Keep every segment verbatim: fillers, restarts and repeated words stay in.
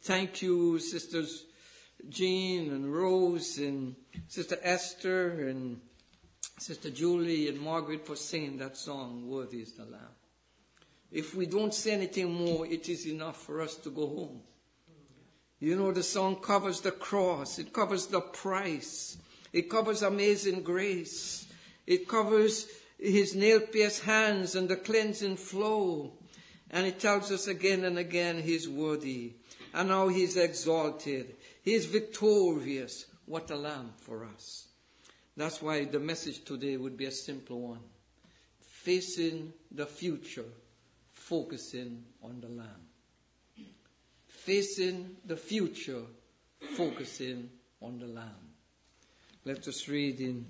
thank you, Sisters Jean and Rose and Sister Esther and Sister Julie and Margaret for singing that song, Worthy is the Lamb. If we don't say anything more, it is enough for us to go home. You know, the song covers the cross. It covers the price. It covers amazing grace. It covers his nail-pierced hands and the cleansing flow. And it tells us again and again he's worthy. And now he's exalted. He's victorious. What a lamb for us. That's why the message today would be a simple one. Facing the future, focusing on the lamb. Facing the future, focusing on the lamb. Let us read in.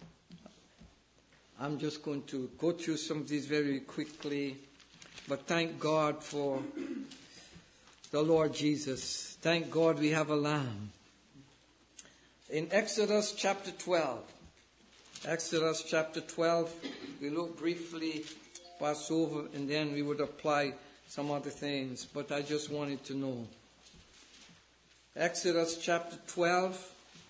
I'm just going to go through some of these very quickly. But thank God for the Lord Jesus. Thank God we have a lamb. In Exodus chapter twelve. Exodus chapter twelve. We look briefly, pass over, and then we would apply some other things. But I just wanted to know. Exodus chapter twelve.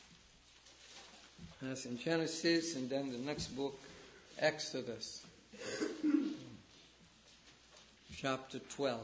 That's in Genesis, and then the next book, Exodus. Chapter twelve.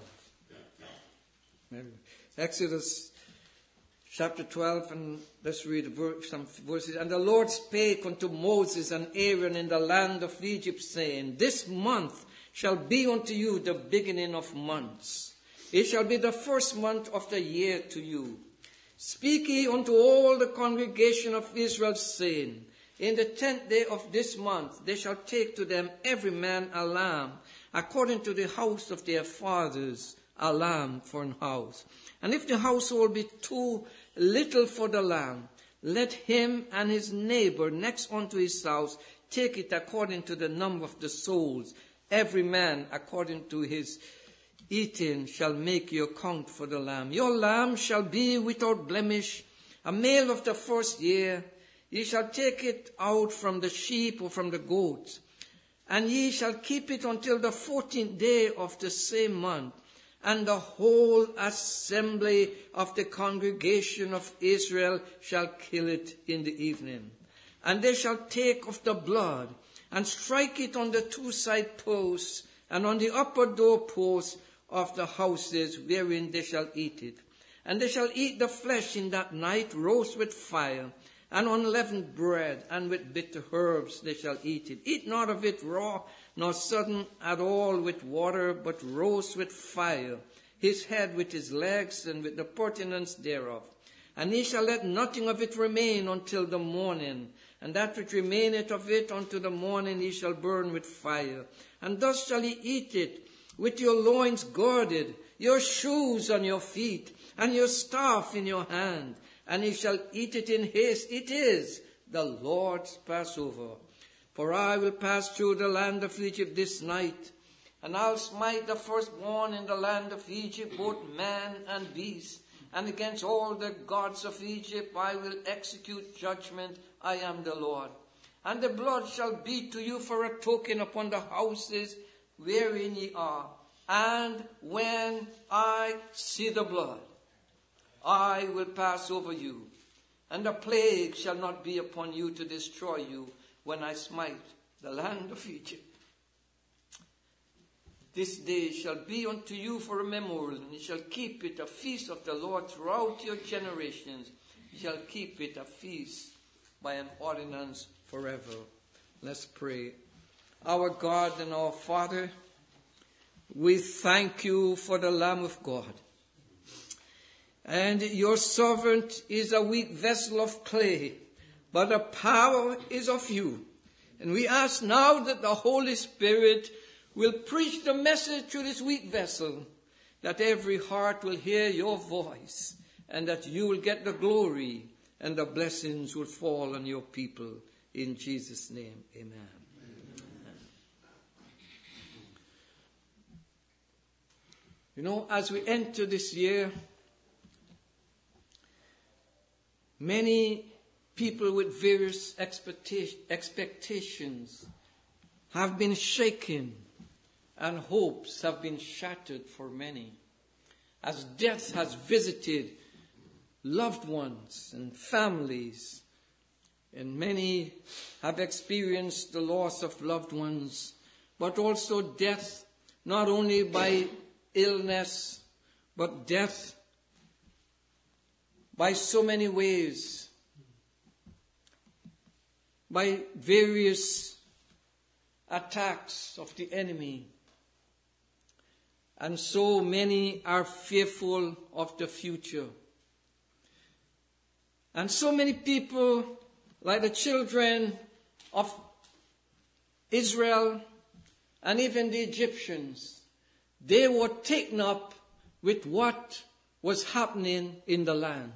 Exodus chapter twelve, and let's read some verses. And the Lord spake unto Moses and Aaron in the land of Egypt, saying, This month shall be unto you the beginning of months. It shall be the first month of the year to you. Speak ye unto all the congregation of Israel, saying, In the tenth day of this month they shall take to them every man a lamb, according to the house of their fathers, a lamb for an house. And if the household be too little for the lamb, let him and his neighbor next unto his house take it according to the number of the souls. Every man according to his eating shall make you account for the lamb. Your lamb shall be without blemish, a male of the first year. Ye shall take it out from the sheep or from the goats, and ye shall keep it until the fourteenth day of the same month. And the whole assembly of the congregation of Israel shall kill it in the evening. And they shall take of the blood, and strike it on the two side posts, and on the upper door posts of the houses wherein they shall eat it. And they shall eat the flesh in that night, roast with fire, and unleavened bread, and with bitter herbs they shall eat it. Eat not of it raw, nor sodden at all with water, but roast with fire, his head with his legs, and with the purtenance thereof. And ye shall let nothing of it remain until the morning, and that which remaineth of it unto the morning ye shall burn with fire. And thus shall ye eat it, with your loins girded, your shoes on your feet, and your staff in your hand. And ye shall eat it in haste. It is the Lord's Passover. For I will pass through the land of Egypt this night, and I'll smite the firstborn in the land of Egypt, both man and beast. And against all the gods of Egypt I will execute judgment. I am the Lord. And the blood shall be to you for a token upon the houses wherein ye are. And when I see the blood, I will pass over you, and the plague shall not be upon you to destroy you when I smite the land of Egypt. This day shall be unto you for a memorial, and ye shall keep it a feast of the Lord throughout your generations. Ye shall keep it a feast by an ordinance forever. Let's pray. Our God and our Father, we thank you for the Lamb of God. And your servant is a weak vessel of clay, but the power is of you. And we ask now that the Holy Spirit will preach the message through this weak vessel, that every heart will hear your voice, and that you will get the glory, and the blessings will fall on your people. In Jesus' name, amen. Amen. You know, as we enter this year, many people with various expectations have been shaken, and hopes have been shattered for many. as death has visited loved ones and families, and many have experienced the loss of loved ones, but also death, not only by illness, but death by so many ways, by various attacks of the enemy. And so many are fearful of the future. And so many people, like the children of Israel and even the Egyptians, they were taken up with what was happening in the land.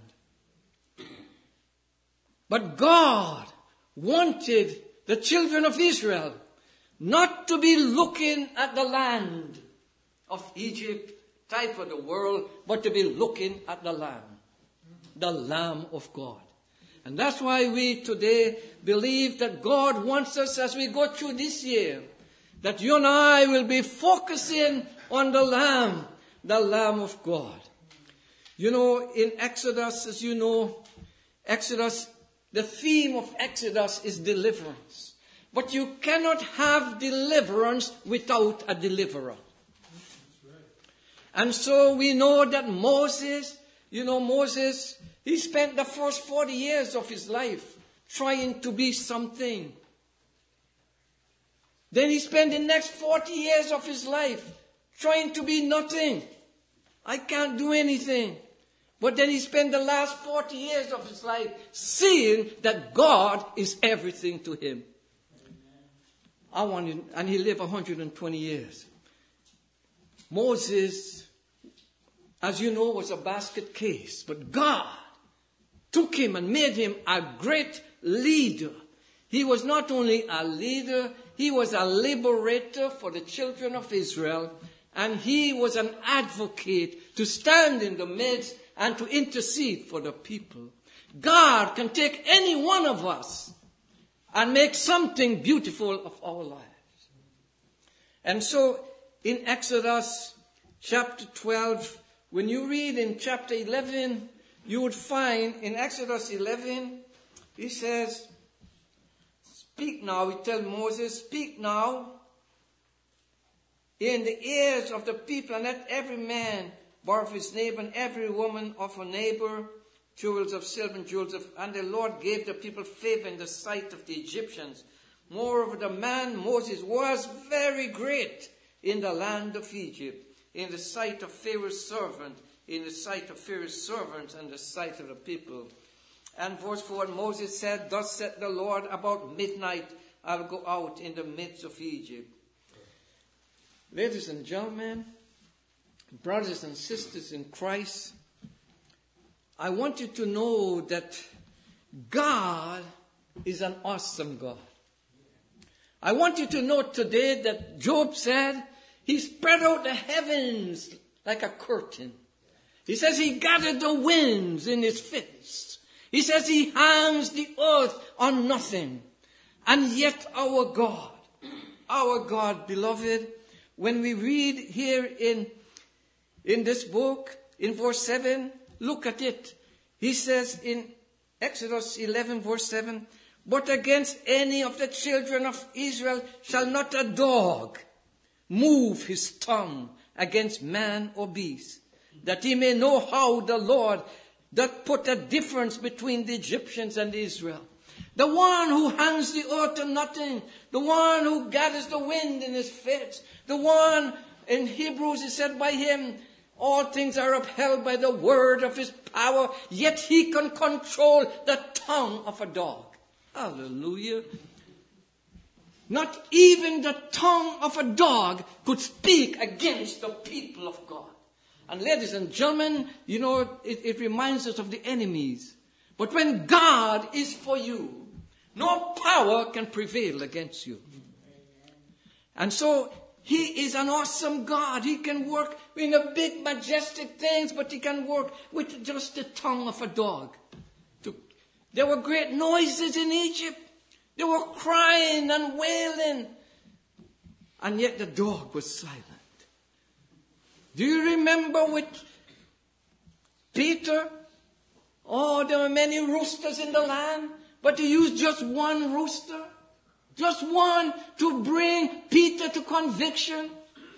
But God wanted the children of Israel not to be looking at the land of Egypt, type of the world, but to be looking at the Lamb, the Lamb of God. And that's why we today believe that God wants us, as we go through this year, that you and I will be focusing on the Lamb, the Lamb of God. You know, in Exodus, as you know, Exodus, the theme of Exodus is deliverance. But you cannot have deliverance without a deliverer. And so we know that Moses, you know, Moses, he spent the first forty years of his life trying to be something. Then he spent the next forty years of his life trying to be nothing. I can't do anything. But then he spent the last forty years of his life seeing that God is everything to him. I wanted, and he lived one hundred twenty years. Moses, as you know, was a basket case. But God took him and made him a great leader. He was not only a leader, he was a liberator for the children of Israel. And he was an advocate to stand in the midst and to intercede for the people. God can take any one of us and make something beautiful of our lives. And so in Exodus chapter twelve, when you read in chapter eleven, you would find in Exodus eleven, he says, speak now, he tells Moses, speak now in the ears of the people, and let every man borrow of his neighbor, and every woman of her neighbor, jewels of silver and jewels of, and the Lord gave the people favor in the sight of the Egyptians. Moreover, the man Moses was very great in the land of Egypt, in the sight of Pharaoh's servant, in the sight of Pharaoh's servants, and the sight of the people. And verse four, Moses said, thus said the Lord, about midnight I'll go out in the midst of Egypt. Ladies and gentlemen, brothers and sisters in Christ, I want you to know that God is an awesome God. I want you to know today that Job said he spread out the heavens like a curtain. He says he gathered the winds in his fists. He says he hangs the earth on nothing. And yet our God, our God, beloved, when we read here in, in this book, in verse seven, look at it. He says in Exodus eleven, verse seven, but against any of the children of Israel shall not a dog move his tongue against man or beast, that he may know how the Lord doth put a difference between the Egyptians and Israel. The one who hangs the earth to nothing, the one who gathers the wind in his fists, the one in Hebrews is said by him, all things are upheld by the word of his power, yet he can control the tongue of a dog. Hallelujah. Not even the tongue of a dog could speak against the people of God. And ladies and gentlemen, you know, it, it reminds us of the enemies. But when God is for you, no power can prevail against you. And so he is an awesome God. He can work in the big, majestic things, but he can work with just the tongue of a dog. There were great noises in Egypt. They were crying and wailing. And yet the dog was silent. Do you remember with Peter, oh, there were many roosters in the land, but he used just one rooster. Just one to bring Peter to conviction.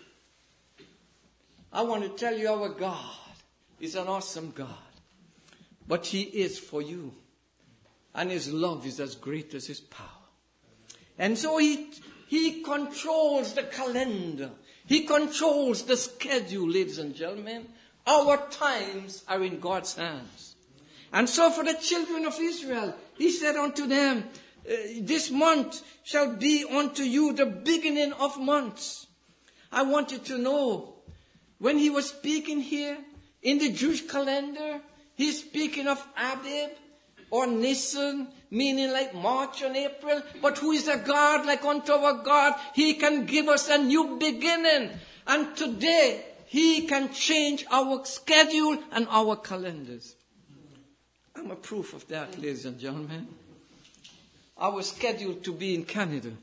I want to tell you, our God is an awesome God. But he is for you. And his love is as great as his power. And so he, he controls the calendar. He controls the schedule, ladies and gentlemen. Our times are in God's hands. And so for the children of Israel, he said unto them, uh, this month shall be unto you the beginning of months. I want you to know, when he was speaking here, in the Jewish calendar, he's speaking of Abib or Nisan, meaning like March and April. But who is a God like unto our God? He can give us a new beginning. And today, he can change our schedule and our calendars. I'm a proof of that, ladies and gentlemen. I was scheduled to be in Canada,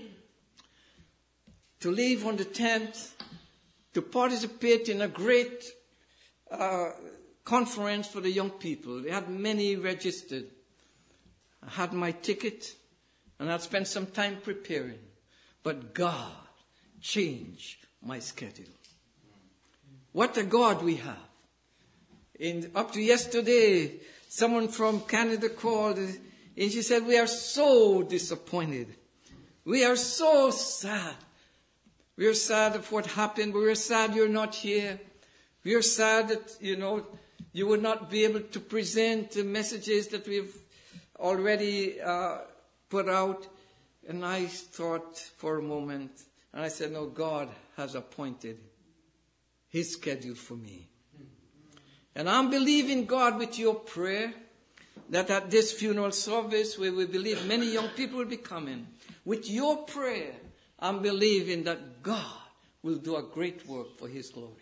to leave on the tenth, to participate in a great uh, conference for the young people. They had many registered. I had my ticket, and I'd spent some time preparing. But God changed my schedule. What a God we have. In, up to yesterday, someone from Canada called, and she said, we are so disappointed. We are so sad. We are sad of what happened. We are sad you're not here. We are sad that, you know, you would not be able to present the messages that we've already uh, put out. And I thought for a moment, and I said, no, God has appointed his schedule for me. And I'm believing God with your prayer that at this funeral service, where we believe many young people will be coming, with your prayer, I'm believing that God will do a great work for his glory.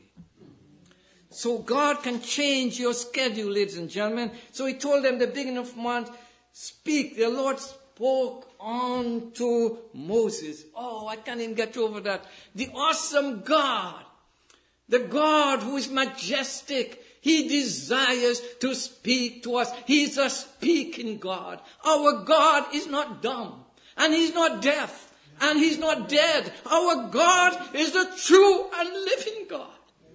So God can change your schedule, ladies and gentlemen. So he told them the beginning of month, speak. The Lord spoke unto Moses. Oh, I can't even get over that. The awesome God, the God who is majestic, he desires to speak to us. He's a speaking God. Our God is not dumb, and he's not deaf, and he's not dead. Our God is the true and living God.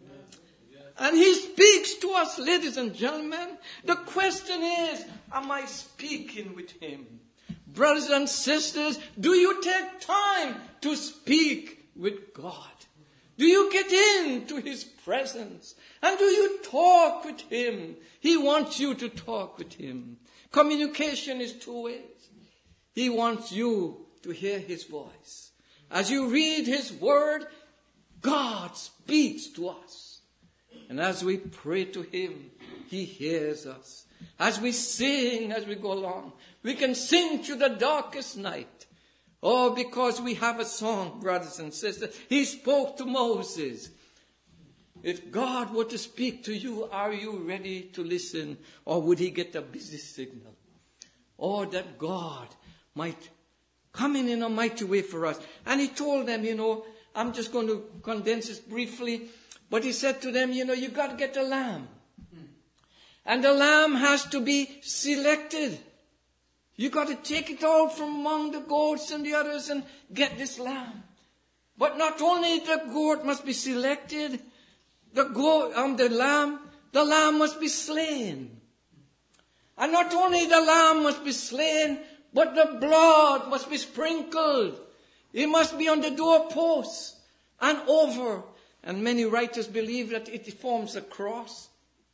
And he speaks to us, ladies and gentlemen. The question is, am I speaking with him? Brothers and sisters, do you take time to speak with God? Do you get into his presence? And do you talk with him? He wants you to talk with him. Communication is two ways. He wants you to hear his voice. As you read his word, God speaks to us. And as we pray to him, he hears us. As we sing, as we go along, we can sing through the darkest night. Oh, because we have a song, brothers and sisters. He spoke to Moses. If God were to speak to you, are you ready to listen? Or would he get a busy signal? Or that God might come in in a mighty way for us. And he told them, you know, I'm just going to condense this briefly. But he said to them, you know, you got to get a lamb. And the lamb has to be selected. You got to take it out from among the goats and the others and get this lamb. But not only the goat must be selected, the goat, um, the lamb, the lamb must be slain. And not only the lamb must be slain, but the blood must be sprinkled. It must be on the doorposts and over. And many writers believe that it forms a cross.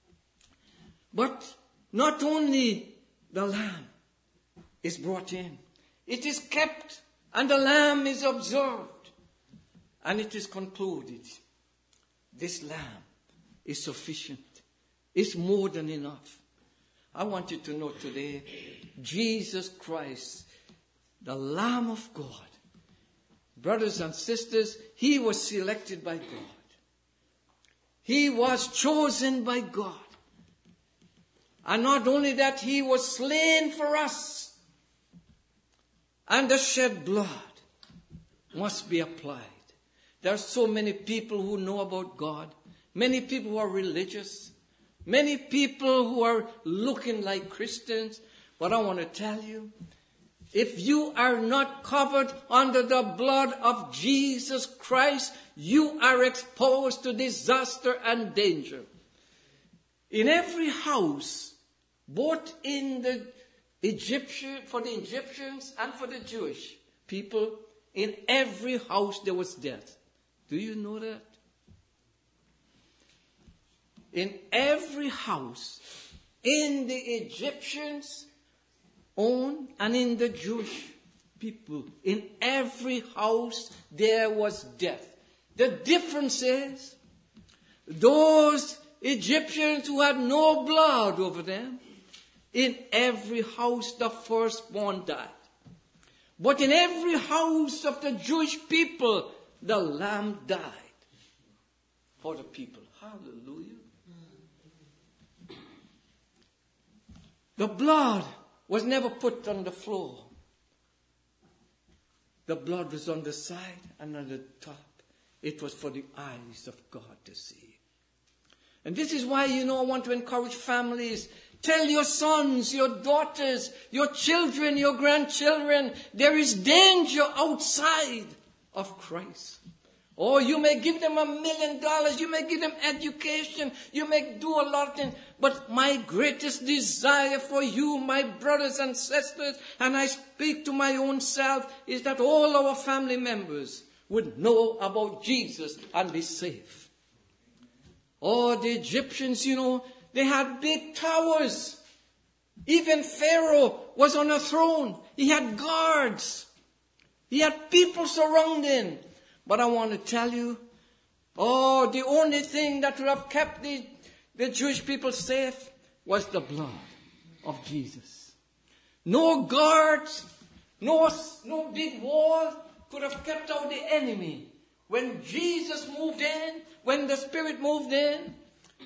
But not only the lamb is brought in, it is kept and the lamb is observed. And it is concluded, this lamb is sufficient. It's more than enough. I want you to know today, Jesus Christ, the Lamb of God, brothers and sisters, he was selected by God. He was chosen by God. And not only that, he was slain for us. And the shed blood must be applied. There are so many people who know about God. Many people who are religious. Many people who are looking like Christians. But I want to tell you, if you are not covered under the blood of Jesus Christ, you are exposed to disaster and danger. In every house, both in the Egyptian, for the Egyptians and for the Jewish people, in every house there was death. Do you know that? In every house, in the Egyptians' own and in the Jewish people, in every house there was death. The difference is, those Egyptians who had no blood over them, in every house the firstborn died. But in every house of the Jewish people, the lamb died for the people. Hallelujah. The blood was never put on the floor. The blood was on the side and on the top. It was for the eyes of God to see. And this is why, you know, I want to encourage families. Tell your sons, your daughters, your children, your grandchildren, there is danger outside of Christ. Or you may give them a million dollars, you may give them education, you may do a lot of things. But my greatest desire for you, my brothers and sisters, and I speak to my own self, is that all our family members would know about Jesus and be safe. Oh, the Egyptians, you know, they had big towers. Even Pharaoh was on a throne. He had guards. He had people surrounding. But I want to tell you, oh, the only thing that would have kept the, the Jewish people safe was the blood of Jesus. No guards, no, no big wall could have kept out the enemy. When Jesus moved in, when the Spirit moved in,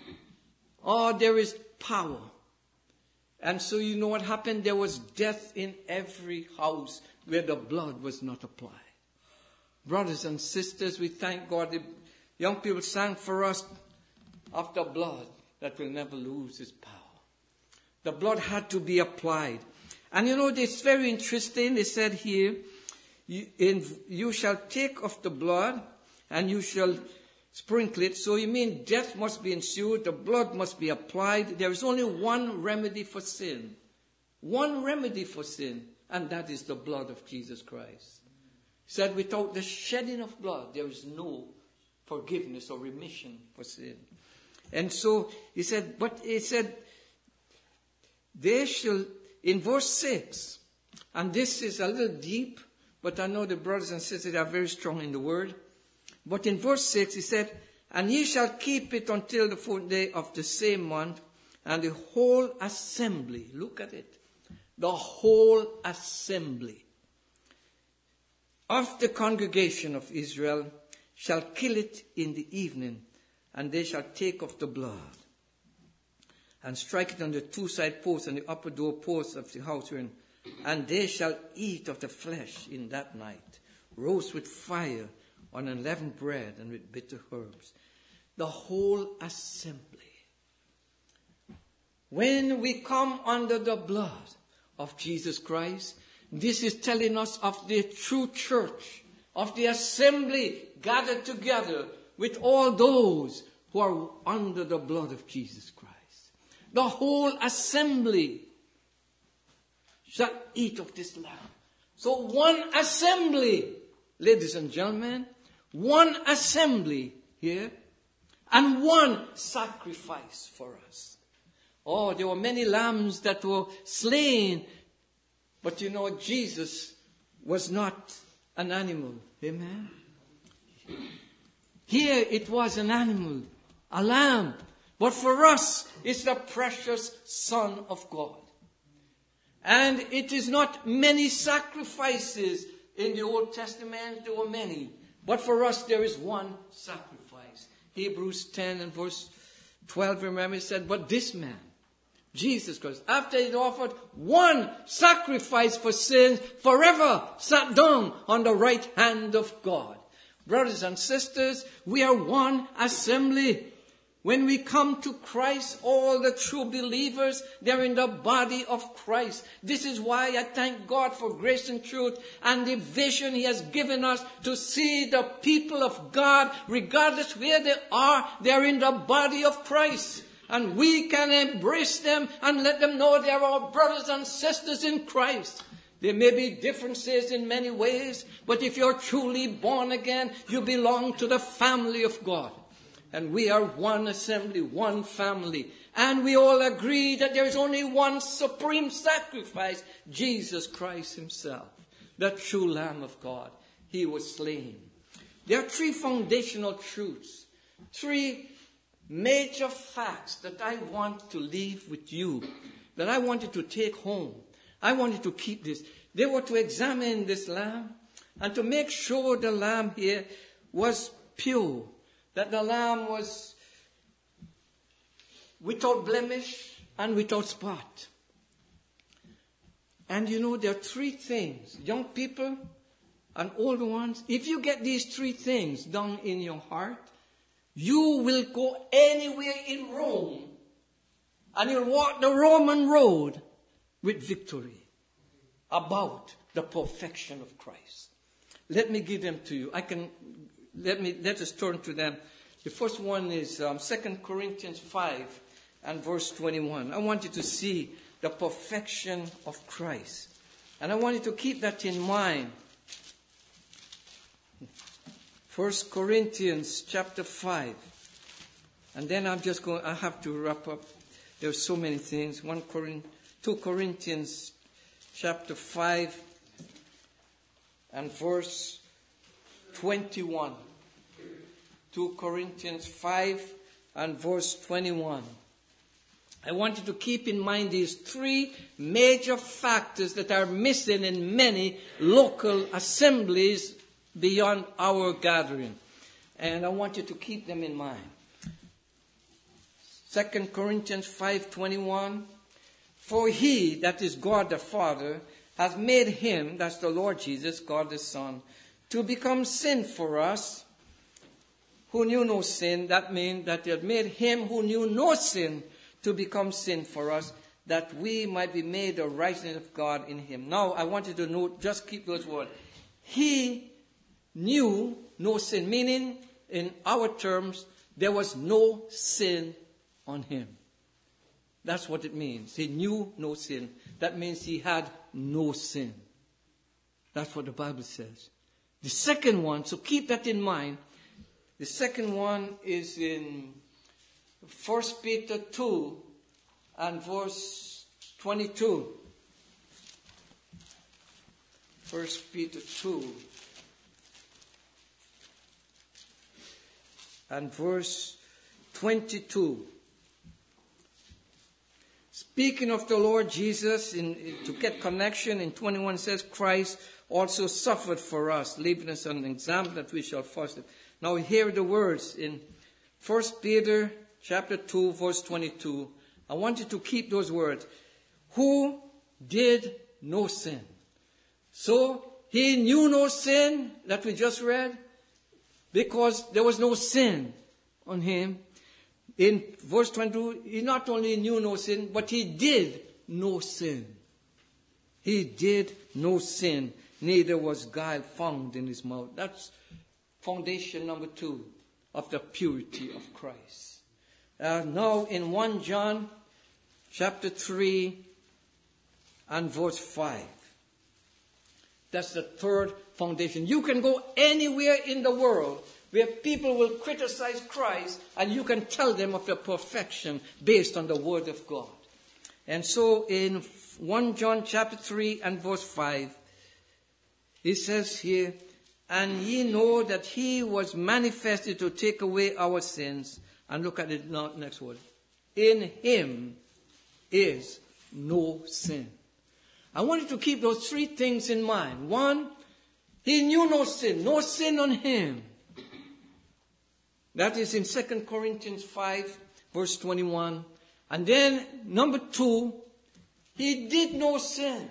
oh, there is power. And so you know what happened? There was death in every house where the blood was not applied. Brothers and sisters, we thank God. The young people sang for us of the blood that will never lose its power. The blood had to be applied. And you know, it's very interesting. They said here, you, in, you shall take of the blood and you shall sprinkle it. So you mean death must be ensued, the blood must be applied. There is only one remedy for sin. One remedy for sin, and that is the blood of Jesus Christ. He said, without the shedding of blood, there is no forgiveness or remission for sin. And so he said, but he said, they shall, in verse six, and this is a little deep, but I know the brothers and sisters are very strong in the word. But in verse six, he said, and ye shall keep it until the fourth day of the same month, and the whole assembly, look at it, the whole assembly of the congregation of Israel shall kill it in the evening, and they shall take of the blood and strike it on the two side posts and the upper door posts of the house wherein, and they shall eat of the flesh in that night, roast with fire on unleavened bread and with bitter herbs. The whole assembly. When we come under the blood of Jesus Christ, this is telling us of the true church, of the assembly gathered together with all those who are under the blood of Jesus Christ. The whole assembly shall eat of this lamb. So one assembly, ladies and gentlemen, one assembly here, and one sacrifice for us. Oh, there were many lambs that were slain, but you know, Jesus was not an animal. Amen? Here it was an animal, a lamb. But for us, it's the precious Son of God. And it is not many sacrifices in the Old Testament. There were many. But for us, there is one sacrifice. Hebrews ten and verse twelve, remember, it said, but this man, Jesus Christ, after he offered one sacrifice for sins, forever sat down on the right hand of God. Brothers and sisters, we are one assembly. When we come to Christ, all the true believers, they're in the body of Christ. This is why I thank God for grace and truth and the vision He has given us to see the people of God, regardless where they are, they're in the body of Christ. And we can embrace them and let them know they're our brothers and sisters in Christ. There may be differences in many ways, but if you're truly born again, you belong to the family of God. And we are one assembly, one family. And we all agree that there is only one supreme sacrifice, Jesus Christ Himself, the true Lamb of God. He was slain. There are three foundational truths, three major facts that I want to leave with you, that I wanted to take home. I wanted to keep this. They were to examine this lamb and to make sure the lamb here was pure, that the lamb was without blemish and without spot. And you know, there are three things, young people and older ones. If you get these three things down in your heart, you will go anywhere in Rome and you'll walk the Roman road with victory about the perfection of Christ. Let me give them to you. I can, let me, let us turn to them. The first one is um, Second Corinthians five and verse twenty-one. I want you to see the perfection of Christ. And I want you to keep that in mind. First Corinthians chapter five. And then I'm just going, I have to wrap up. There's so many things. One Corinthians, two Corinthians chapter five and verse twenty-one. two Corinthians five and verse twenty-one. I want you to keep in mind these three major factors that are missing in many local assemblies beyond our gathering. And I want you to keep them in mind. Second Corinthians five twenty-one. For He, that is God the Father, has made Him, that's the Lord Jesus, God the Son, to become sin for us, who knew no sin. That means that He had made Him who knew no sin to become sin for us, that we might be made the righteousness of God in Him. Now, I want you to note, just keep those words. He knew no sin, meaning, in our terms, there was no sin on Him. That's what it means. He knew no sin. That means He had no sin. That's what the Bible says. The second one, so keep that in mind. The second one is in First Peter two and verse twenty-two. First Peter two and verse twenty-two. Speaking of the Lord Jesus, in, in, to get connection, in twenty-one says, Christ also suffered for us, leaving us an example that we shall follow. Now hear the words in First Peter chapter two, verse twenty-two. I want you to keep those words. Who did no sin. So He knew no sin, that we just read, because there was no sin on Him. In verse twenty-two, He not only knew no sin, but He did no sin. He did no sin, neither was guile found in His mouth. That's foundation number two of the purity of Christ. Uh, now in First John chapter three and verse five. That's the third foundation. You can go anywhere in the world where people will criticize Christ, and you can tell them of the perfection based on the Word of God. And so in First John chapter three and verse five, it says here, and ye know that He was manifested to take away our sins. And look at the next word. In Him is no sin. I want you to keep those three things in mind. One, He knew no sin, no sin on Him. That is in Second Corinthians five, verse twenty-one. And then, number two, He did no sin.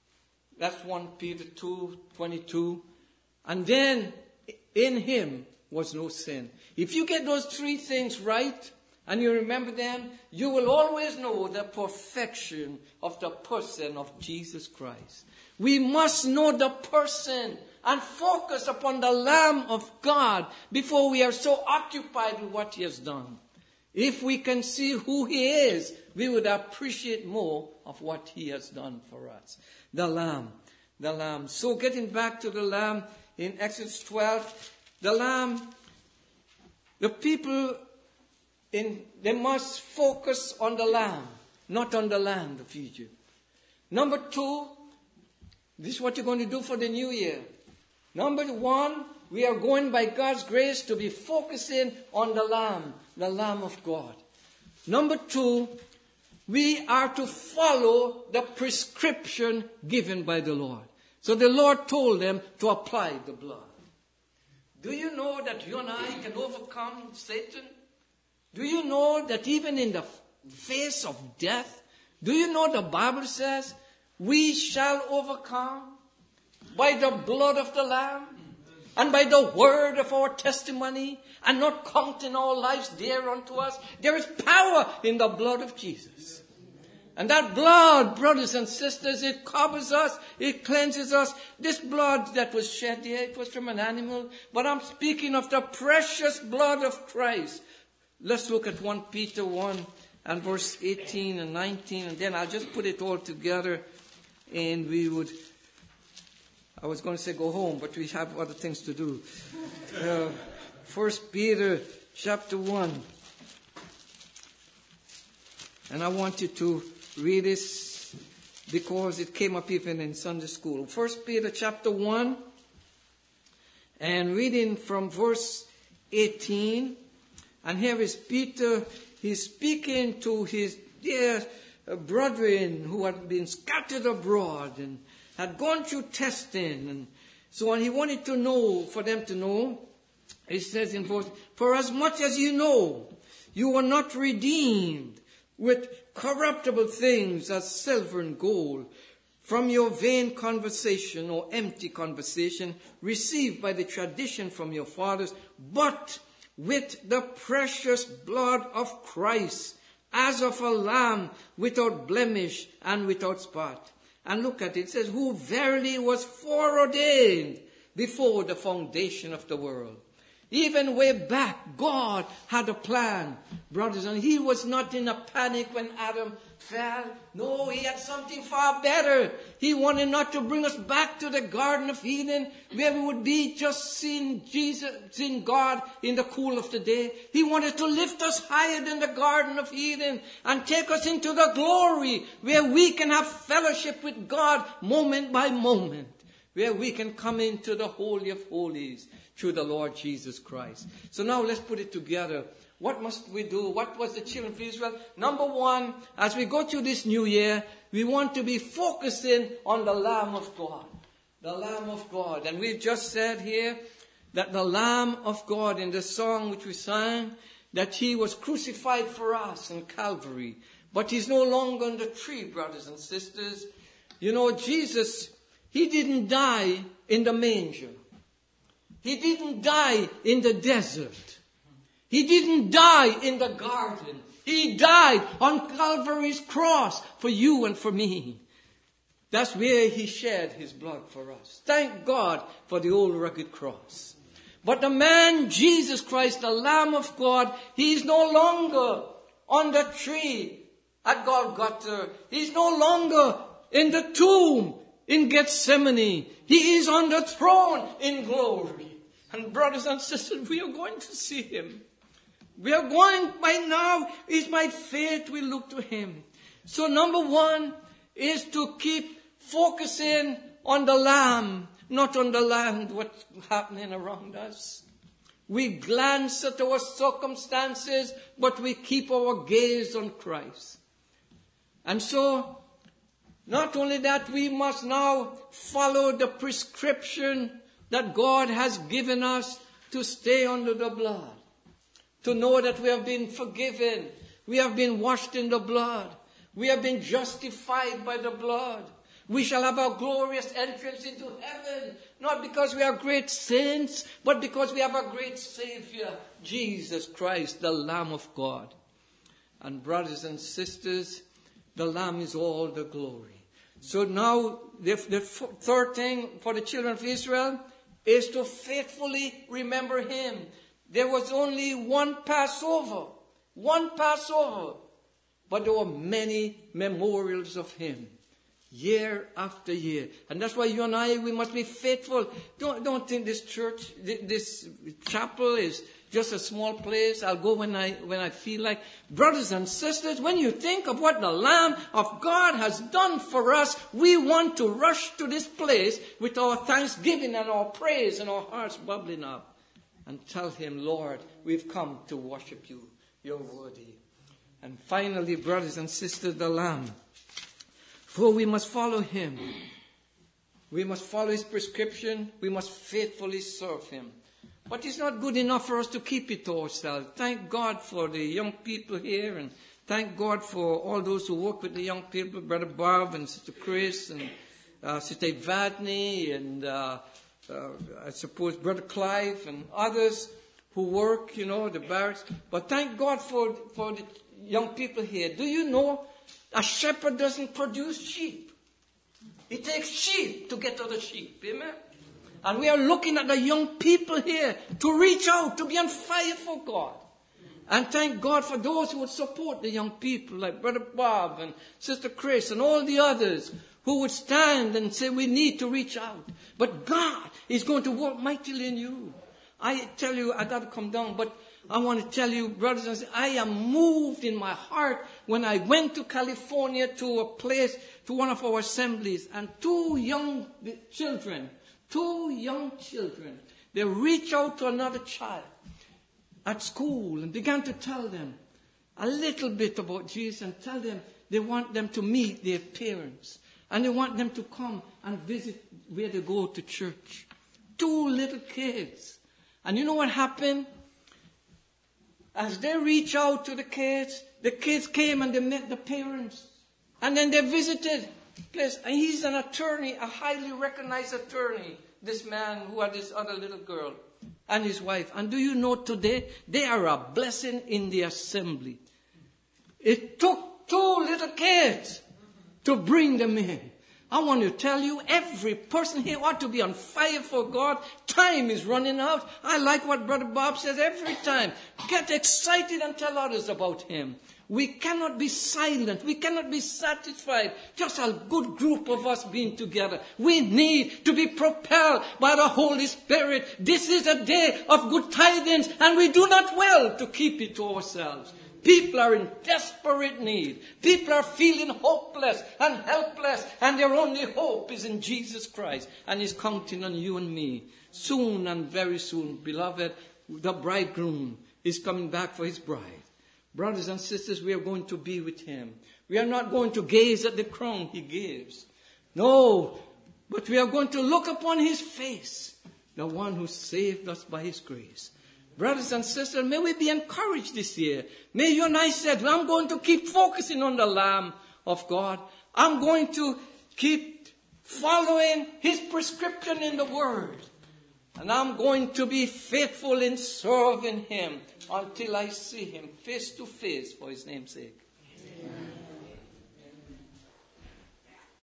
That's First Peter two, twenty-two. And then, in Him was no sin. If you get those three things right, and you remember them, you will always know the perfection of the person of Jesus Christ. We must know the person and focus upon the Lamb of God before we are so occupied with what he has done. If we can see who he is, we would appreciate more of what he has done for us. The Lamb, the Lamb. So getting back to the Lamb in Exodus twelve, the Lamb, the people, in, they must focus on the Lamb, not on the land of Egypt. Number two, this is what you're going to do for the new year. Number one, we are going by God's grace to be focusing on the Lamb, the Lamb of God. Number two, we are to follow the prescription given by the Lord. So the Lord told them to apply the blood. Do you know that you and I can overcome Satan? Do you know that even in the face of death, do you know the Bible says, we shall overcome by the blood of the Lamb and by the word of our testimony, and not counting our lives dear unto us? There is power in the blood of Jesus. And that blood, brothers and sisters, it covers us, it cleanses us. This blood that was shed here, it was from an animal, but I'm speaking of the precious blood of Christ. Let's look at First Peter one and verse eighteen and nineteen, and then I'll just put it all together, and we would, I was going to say go home, but we have other things to do. Uh, First Peter chapter one. And I want you to read this because it came up even in Sunday school. First Peter chapter one, and reading from verse eighteen. And here is Peter, he's speaking to his dear brethren who had been scattered abroad and had gone through testing and so on. He wanted to know, for them to know, he says in verse, for as much as you know, you were not redeemed with corruptible things as silver and gold from your vain conversation or empty conversation received by the tradition from your fathers, but with the precious blood of Christ, as of a lamb without blemish and without spot. And look at it, it says, who verily was foreordained before the foundation of the world. Even way back, God had a plan, brothers, and he was not in a panic when Adam fell. No, he had something far better. He wanted not to bring us back to the Garden of Eden, where we would be just seeing Jesus, seeing God in the cool of the day. He wanted to lift us higher than the Garden of Eden and take us into the glory, where we can have fellowship with God moment by moment, where we can come into the Holy of Holies through the Lord Jesus Christ. So now let's put it together. What must we do? What was the children of Israel? Number one, as we go through this new year, we want to be focusing on the Lamb of God. The Lamb of God. And we've just said here that the Lamb of God, in the song which we sang, that he was crucified for us in Calvary. But he's no longer on the tree, brothers and sisters. You know, Jesus, he didn't die in the manger. He didn't die in the desert. He didn't die in the garden. He died on Calvary's cross for you and for me. That's where he shed his blood for us. Thank God for the old rugged cross. But the man, Jesus Christ, the Lamb of God, he is no longer on the tree at Golgotha. He's no longer in the tomb in Gethsemane. He is on the throne in glory. And brothers and sisters, we are going to see him. We are going, by now, is my faith we look to him. So number one is to keep focusing on the Lamb, not on the land, what's happening around us. We glance at our circumstances, but we keep our gaze on Christ. And so, not only that, we must now follow the prescription that God has given us to stay under the blood. To know that we have been forgiven. We have been washed in the blood. We have been justified by the blood. We shall have our glorious entrance into heaven. Not because we are great saints, but because we have a great Savior, Jesus Christ, the Lamb of God. And brothers and sisters, the Lamb is all the glory. So now, the, the third thing for the children of Israel is to faithfully remember Him. There was only one Passover. One Passover. But there were many memorials of Him. Year after year. And that's why you and I, we must be faithful. Don't, don't think this church, this chapel is just a small place. I'll go when I, when I feel like. Brothers and sisters, when you think of what the Lamb of God has done for us, we want to rush to this place with our thanksgiving and our praise and our hearts bubbling up. And tell Him, Lord, we've come to worship You. You're worthy. And finally, brothers and sisters, the Lamb. For we must follow Him. We must follow His prescription. We must faithfully serve Him. But it's not good enough for us to keep it to ourselves. Thank God for the young people here, and thank God for all those who work with the young people, Brother Bob and Sister Chris and uh, Sister Vadney and uh, uh, I suppose Brother Clive and others who work, you know, the barracks. But thank God for, for the young people here. Do you know a shepherd doesn't produce sheep? It takes sheep to get other sheep. Amen? And we are looking at the young people here to reach out, to be on fire for God. And thank God for those who would support the young people, like Brother Bob and Sister Chris and all the others who would stand and say we need to reach out. But God is going to work mightily in you. I tell you, I got to come down, but I want to tell you, brothers and sisters, I am moved in my heart when I went to California to a place, to one of our assemblies, and two young children, two young children, they reached out to another child at school and began to tell them a little bit about Jesus and tell them they want them to meet their parents and they want them to come and visit where they go to church. Two little kids. And you know what happened? As they reached out to the kids, the kids came and they met the parents. And then they visited the place. And he's an attorney, a highly recognized attorney, this man who had this other little girl and his wife. And do you know today, they are a blessing in the assembly. It took two little kids to bring them in. I want to tell you, every person here ought to be on fire for God. Time is running out. I like what Brother Bob says every time. Get excited and tell others about Him. We cannot be silent. We cannot be satisfied. Just a good group of us being together. We need to be propelled by the Holy Spirit. This is a day of good tidings, and we do not well to keep it to ourselves. People are in desperate need. People are feeling hopeless and helpless, and their only hope is in Jesus Christ, and He's counting on you and me. Soon and very soon, beloved, the bridegroom is coming back for His bride. Brothers and sisters, we are going to be with Him. We are not going to gaze at the crown He gives. No, but we are going to look upon His face, the one who saved us by His grace. Brothers and sisters, may we be encouraged this year. May you and I say, I'm going to keep focusing on the Lamb of God. I'm going to keep following His prescription in the Word. And I'm going to be faithful in serving Him until I see Him face to face for His name's sake. Amen.